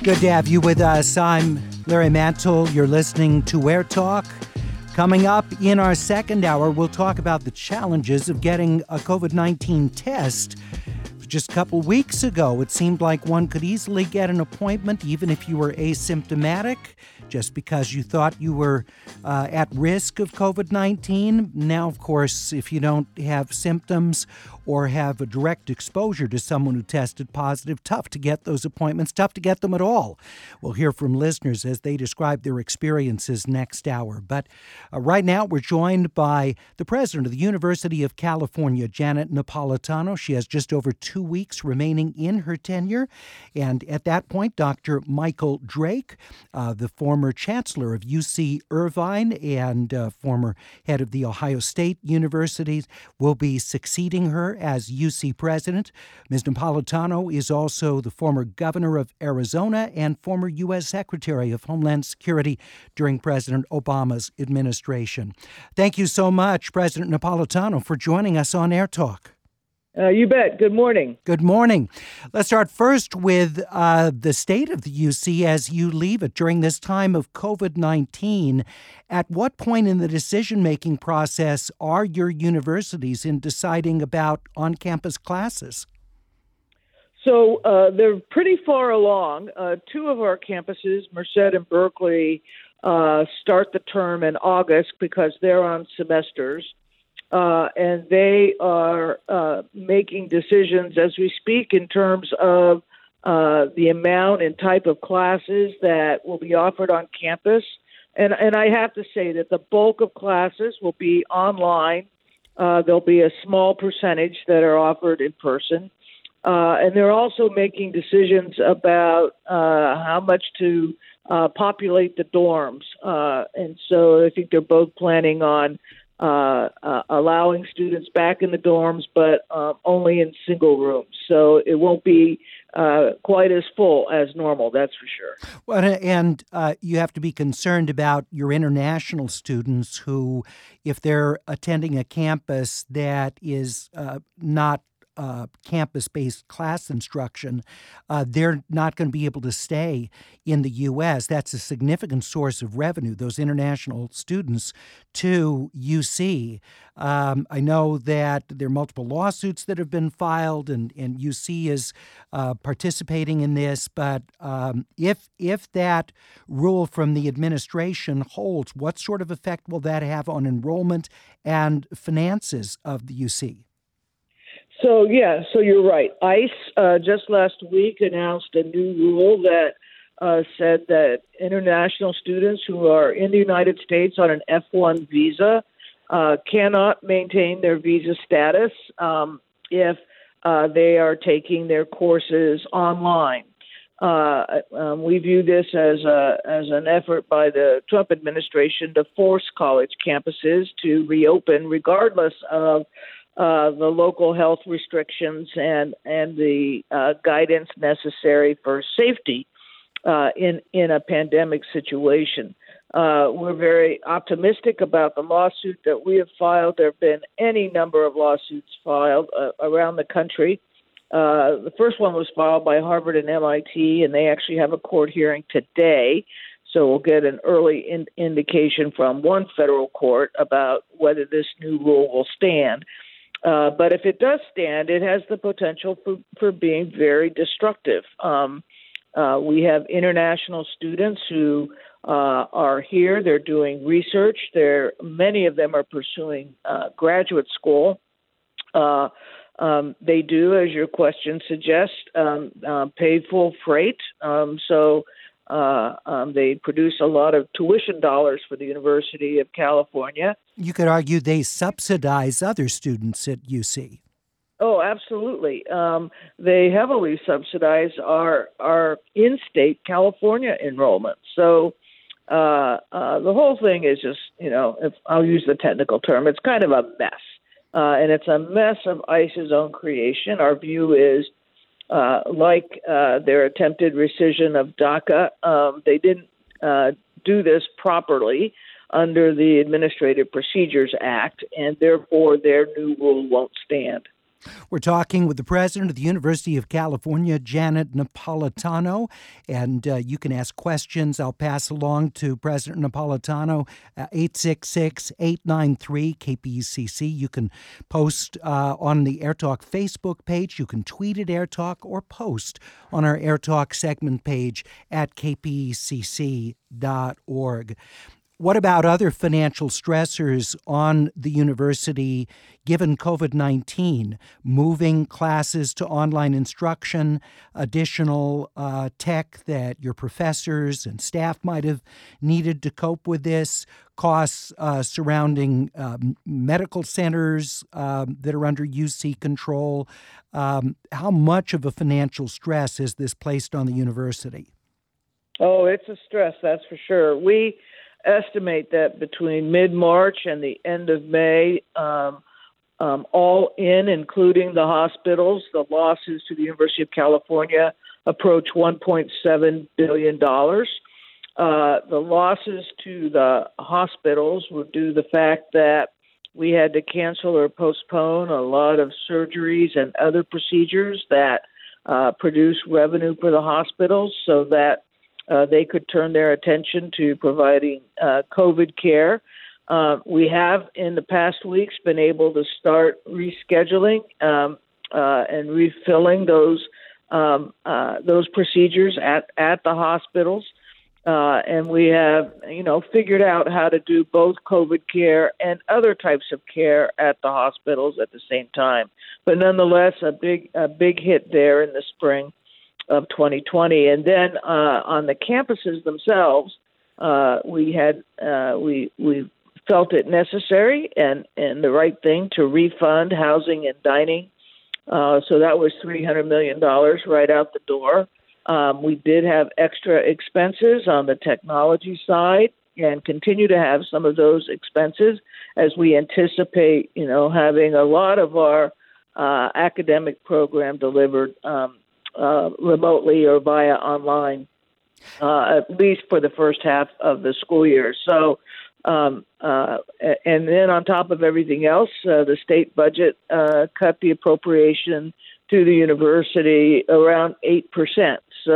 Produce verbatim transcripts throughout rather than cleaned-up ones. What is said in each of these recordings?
Good to have you with us. I'm Larry Mantle. You're listening to Air Talk. Coming up in our second hour, we'll talk about the challenges of getting a covid nineteen test. Just a couple weeks ago, it seemed like one could easily get an appointment even if you were asymptomatic, just because you thought you were uh, at risk of covid nineteen. Now, of course, if you don't have symptoms or have a direct exposure to someone who tested positive, tough to get those appointments, tough to get them at all. We'll hear from listeners as they describe their experiences next hour. But uh, right now, we're joined by the president of the University of California, Janet Napolitano. She has just over two weeks remaining in her tenure. And at that point, Doctor Michael Drake, uh, the former chancellor of U C Irvine and uh, former head of the Ohio State University, will be succeeding her as U C president. Miz Napolitano is also the former governor of Arizona and former U S Secretary of Homeland Security during President Obama's administration. Thank you so much, President Napolitano, for joining us on Air Talk. Uh, you bet. Good morning. Good morning. Let's start first with uh, the state of the U C as you leave it during this time of covid nineteen. At what point in the decision-making process are your universities in deciding about on-campus classes? So uh, they're pretty far along. Uh, two of our campuses, Merced and Berkeley, uh, start the term in August because they're on semesters. Uh, and they are uh, making decisions as we speak in terms of uh, the amount and type of classes that will be offered on campus. And, and I have to say that the bulk of classes will be online. Uh, there'll be a small percentage that are offered in person. Uh, and they're also making decisions about uh, how much to uh, populate the dorms. Uh, and so I think they're both planning on Uh, uh, allowing students back in the dorms, but uh, only in single rooms. So it won't be uh, quite as full as normal, that's for sure. Well, and uh, you have to be concerned about your international students who, if they're attending a campus that is uh, not Uh, campus-based class instruction, uh, they're not going to be able to stay in the U S. That's a significant source of revenue, those international students, to U C. Um, I know that there are multiple lawsuits that have been filed, and, and U C is uh, participating in this. But um, if if that rule from the administration holds, what sort of effect will that have on enrollment and finances of the U C? So, yeah, so you're right. ICE uh, just last week announced a new rule that uh, said that international students who are in the United States on an F one visa uh, cannot maintain their visa status um, if uh, they are taking their courses online. Uh, um, we view this as a as an effort by the Trump administration to force college campuses to reopen regardless of Uh, the local health restrictions and and the uh, guidance necessary for safety uh, in in a pandemic situation. Uh, we're very optimistic about the lawsuit that we have filed. There have been any number of lawsuits filed uh, around the country. Uh, the first one was filed by Harvard and M I T, and they actually have a court hearing today. So we'll get an early in- indication from one federal court about whether this new rule will stand. Uh, but if it does stand, it has the potential for, for being very destructive. Um, uh, we have international students who uh, are here. They're doing research. They're, many of them are pursuing uh, graduate school. Uh, um, they do, as your question suggests, um, uh, pay full freight. Um, so Uh, um, they produce a lot of tuition dollars for the University of California. You could argue they subsidize other students at U C. Oh, absolutely. Um, they heavily subsidize our our in-state California enrollment. So uh, uh, the whole thing is just, you know, if I'll use the technical term, it's kind of a mess. Uh, and it's a mess of ICE's own creation. Our view is Uh, like uh, their attempted rescission of DACA, um, they didn't uh, do this properly under the Administrative Procedures Act, and therefore their new rule won't stand. We're talking with the president of the University of California, Janet Napolitano, and uh, you can ask questions. I'll pass along to President Napolitano, uh, eight six six, eight nine three, K P E C C. You can post uh, on the AirTalk Facebook page. You can tweet at AirTalk or post on our AirTalk segment page at k p e c c dot org. What about other financial stressors on the university given COVID nineteen, moving classes to online instruction, additional uh, tech that your professors and staff might have needed to cope with this, costs uh, surrounding um, medical centers um, that are under U C control? Um, how much of a financial stress is this placed on the university? Oh, it's a stress, that's for sure. We estimate that between mid-March and the end of May, um, um, all in, including the hospitals, the losses to the University of California approach one point seven billion dollars. Uh, the losses to the hospitals were due to the fact that we had to cancel or postpone a lot of surgeries and other procedures that uh, produce revenue for the hospitals so that Uh, they could turn their attention to providing uh, COVID care. Uh, we have, in the past weeks, been able to start rescheduling um, uh, and refilling those um, uh, those procedures at, at the hospitals. Uh, and we have, you know, figured out how to do both COVID care and other types of care at the hospitals at the same time. But nonetheless, a big a big hit there in the spring of twenty twenty. And then uh, on the campuses themselves, uh, we had uh, we we felt it necessary and, and the right thing to refund housing and dining. Uh, so that was three hundred million dollars right out the door. Um, we did have extra expenses on the technology side and continue to have some of those expenses as we anticipate, you know, having a lot of our uh, academic program delivered um, Uh, remotely or via online, uh, at least for the first half of the school year. So, um, uh, and then on top of everything else, uh, the state budget uh, cut the appropriation to the university around eight percent. So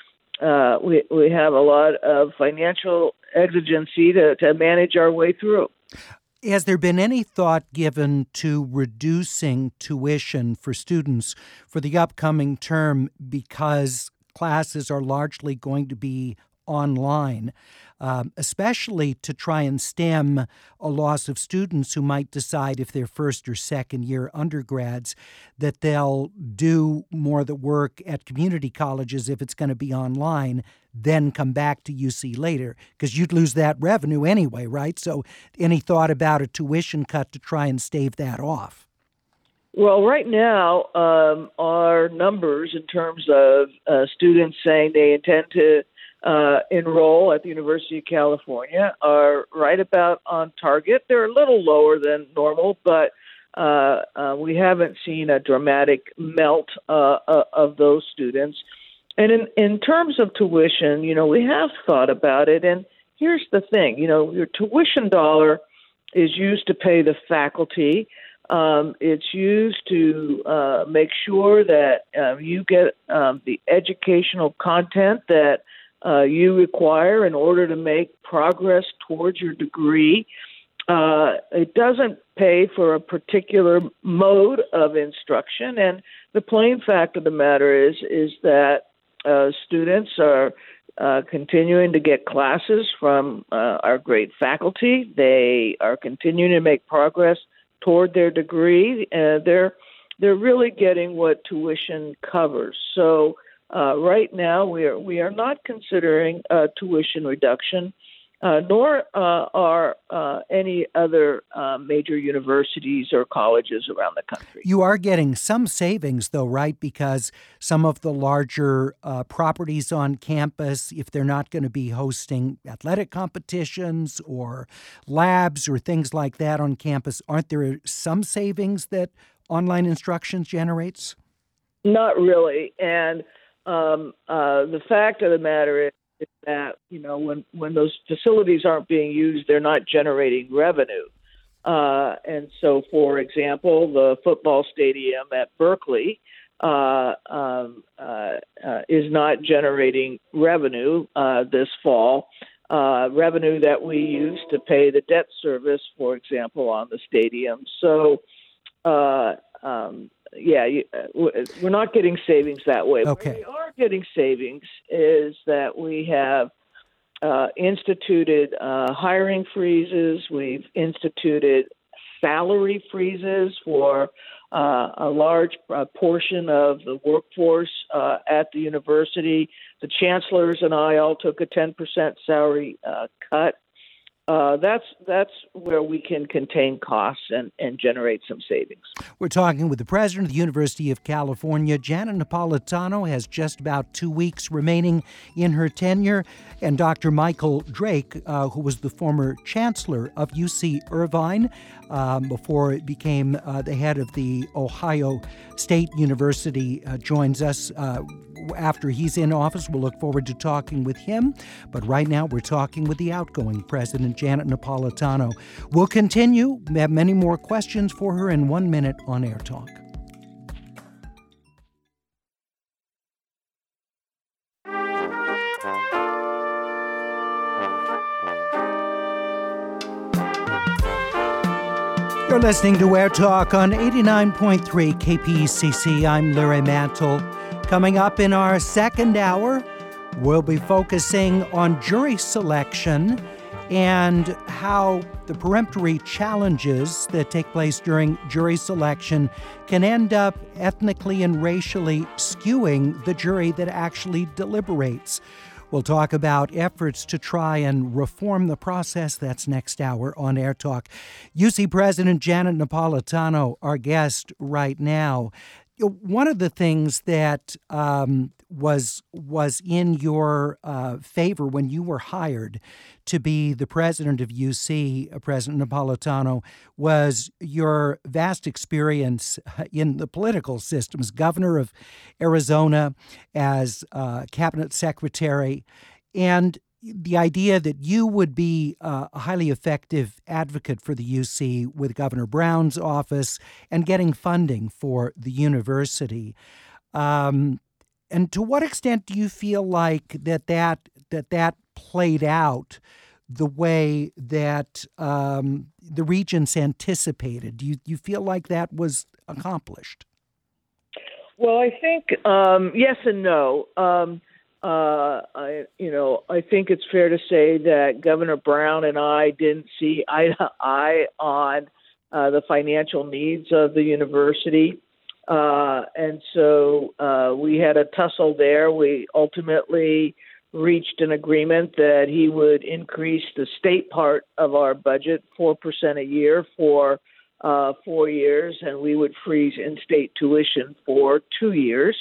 uh, we we have a lot of financial exigency to, to manage our way through. Has there been any thought given to reducing tuition for students for the upcoming term because classes are largely going to be online, um, especially to try and stem a loss of students who might decide if they're first or second year undergrads that they'll do more of the work at community colleges if it's going to be online, then come back to U C later, because you'd lose that revenue anyway, right? So any thought about a tuition cut to try and stave that off? Well, right now, um, our numbers in terms of uh, students saying they intend to uh, enroll at the University of California are right about on target. They're a little lower than normal, but uh, uh, we haven't seen a dramatic melt uh, uh, of those students. And in, in terms of tuition, you know, we have thought about it. And here's the thing, you know, your tuition dollar is used to pay the faculty. Um, it's used to uh, make sure that uh, you get um, the educational content that uh, you require in order to make progress towards your degree. Uh, it doesn't pay for a particular mode of instruction. And the plain fact of the matter is, is that uh, students are uh, continuing to get classes from uh, our great faculty. They are continuing to make progress toward their degree. Uh, they're they're really getting what tuition covers. So uh, right now we are we are not considering uh, tuition reduction, uh, nor uh, are uh, any other uh, major universities or colleges around the country. You are getting some savings, though, right? Because some of the larger uh, properties on campus, if they're not going to be hosting athletic competitions or labs or things like that on campus, aren't there some savings that online instruction generates? Not really. And um, uh, the fact of the matter is, is that, you know, when, when those facilities aren't being used, they're not generating revenue. Uh, and so, for example, the football stadium at Berkeley uh, um, uh, uh, is not generating revenue uh, this fall, uh, revenue that we use to pay the debt service, for example, on the stadium. So, uh, um, yeah, you, uh, we're not getting savings that way. Okay. Where we are getting savings is that we have uh, instituted uh, hiring freezes. We've instituted salary freezes for uh, a large uh, portion of the workforce uh, at the university. The chancellors and I all took a ten percent salary uh, cut. Uh, that's that's where we can contain costs and, and generate some savings. We're talking with the president of the University of California. Janet Napolitano has just about two weeks remaining in her tenure, and Doctor Michael Drake, uh, who was the former chancellor of U C Irvine um, before it became uh, the head of the Ohio State University, uh, joins us uh, after he's in office. We'll look forward to talking with him. But right now, we're talking with the outgoing president, Janet Napolitano. We'll continue. We have many more questions for her in one minute on Air Talk. You're listening to Air Talk on eighty-nine point three K P E C C. I'm Larry Mantle. Coming up in our second hour, we'll be focusing on jury selection and how the peremptory challenges that take place during jury selection can end up ethnically and racially skewing the jury that actually deliberates. We'll talk about efforts to try and reform the process. That's next hour on Air Talk. U C President Janet Napolitano, our guest right now. One of the things that um, was was in your uh, favor when you were hired to be the president of U C, uh, President Napolitano, was your vast experience in the political system as governor of Arizona, as uh, cabinet secretary, and the idea that you would be uh, a highly effective advocate for the U C with Governor Brown's office and getting funding for the university. Um, and to what extent do you feel like that that that, that played out the way that um, the regents anticipated? Do you, do you feel like that was accomplished? Well, I think um, yes and no. Um, Uh, I, you know, I think it's fair to say that Governor Brown and I didn't see eye to eye on uh, the financial needs of the university. Uh, and so uh, we had a tussle there. We ultimately reached an agreement that he would increase the state part of our budget four percent a year for uh, four years, and we would freeze in-state tuition for two years.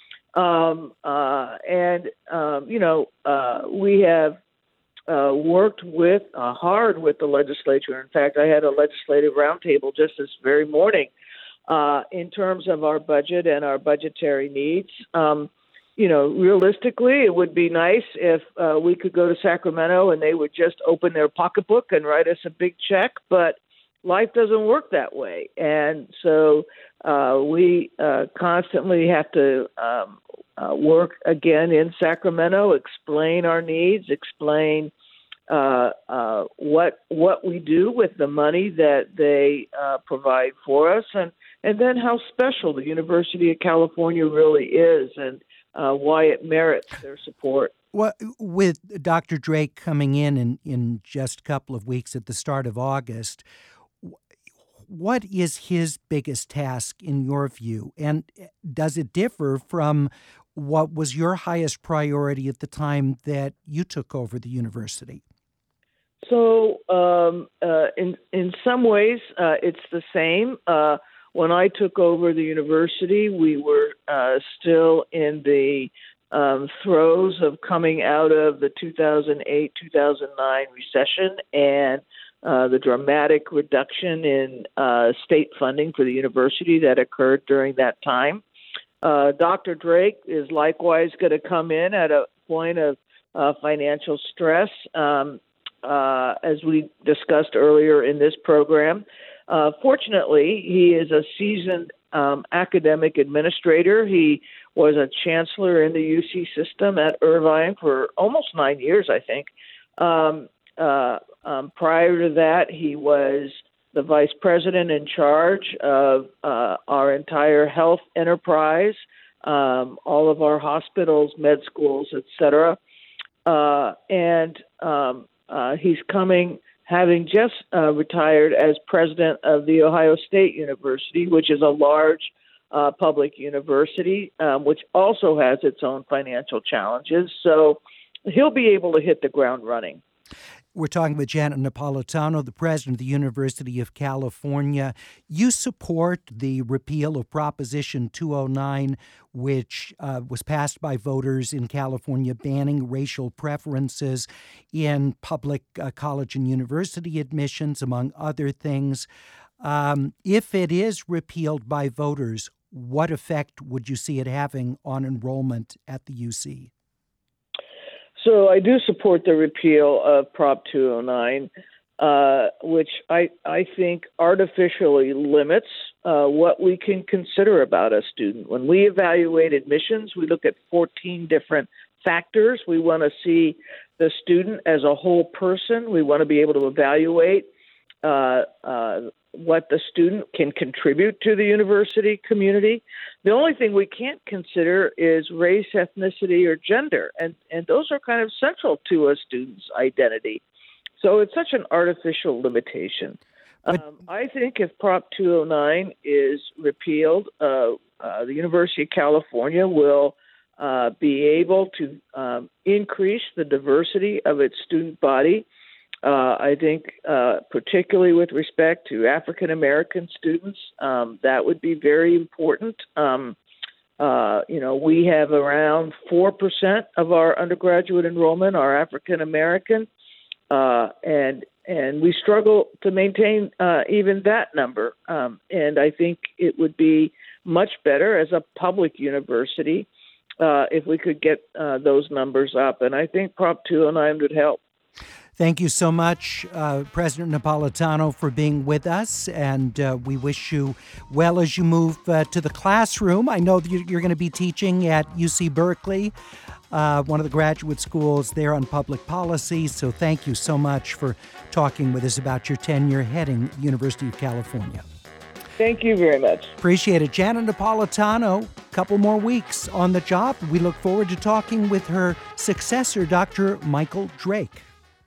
Um, uh, and, um, you know, uh, we have uh, worked with uh, hard with the legislature. In fact, I had a legislative roundtable just this very morning uh, in terms of our budget and our budgetary needs. Um, you know, realistically, it would be nice if uh, we could go to Sacramento and they would just open their pocketbook and write us a big check, but life doesn't work that way. And so uh, we uh, constantly have to um, uh, work again in Sacramento, explain our needs, explain uh, uh, what what we do with the money that they uh, provide for us, and, and then how special the University of California really is and uh, why it merits their support. Well, with Doctor Drake coming in, in in just a couple of weeks at the start of August, what is his biggest task in your view? And does it differ from what was your highest priority at the time that you took over the university? So um, uh, in, in some ways, uh, it's the same. Uh, when I took over the university, we were uh, still in the um, throes of coming out of the two thousand eight, two thousand nine recession and Uh, the dramatic reduction in uh, state funding for the university that occurred during that time. Uh, Doctor Drake is likewise going to come in at a point of uh, financial stress. Um, uh, as we discussed earlier in this program. Uh, fortunately, he is a seasoned um, academic administrator. He was a chancellor in the U C system at Irvine for almost nine years, I think. Um, uh, um, prior to that, he was the vice president in charge of uh, our entire health enterprise, um, all of our hospitals, med schools, et cetera. Uh, and um, uh, he's coming, having just uh, retired as president of the Ohio State University, which is a large uh, public university, um, which also has its own financial challenges. So he'll be able to hit the ground running. We're talking with Janet Napolitano, the president of the University of California. You support the repeal of Proposition two oh nine, which uh, was passed by voters in California, banning racial preferences in public uh, college and university admissions, among other things. Um, if it is repealed by voters, what effect would you see it having on enrollment at the U C? So I do support the repeal of Prop two oh nine, uh, which I, I think artificially limits uh, what we can consider about a student. When we evaluate admissions, we look at fourteen different factors. We want to see the student as a whole person. We want to be able to evaluate uh, uh, what the student can contribute to the university community. The only thing we can't consider is race, ethnicity, or gender, and, and those are kind of central to a student's identity. So it's such an artificial limitation. But, um, I think if Prop two oh nine is repealed, uh, uh, the University of California will uh, be able to um, increase the diversity of its student body. Uh, I think, uh, particularly with respect to African American students, um, that would be very important. Um, uh, you know, we have around four percent of our undergraduate enrollment are African American, uh, and and we struggle to maintain uh, even that number. Um, and I think it would be much better as a public university uh, if we could get uh, those numbers up. And I think Prop two oh nine would help. Thank you so much, uh, President Napolitano, for being with us, and uh, we wish you well as you move uh, to the classroom. I know that you're going to be teaching at U C Berkeley, uh, one of the graduate schools there on public policy, so thank you so much for talking with us about your tenure heading the University of California. Thank you very much. Appreciate it. Janet Napolitano, a couple more weeks on the job. We look forward to talking with her successor, Doctor Michael Drake.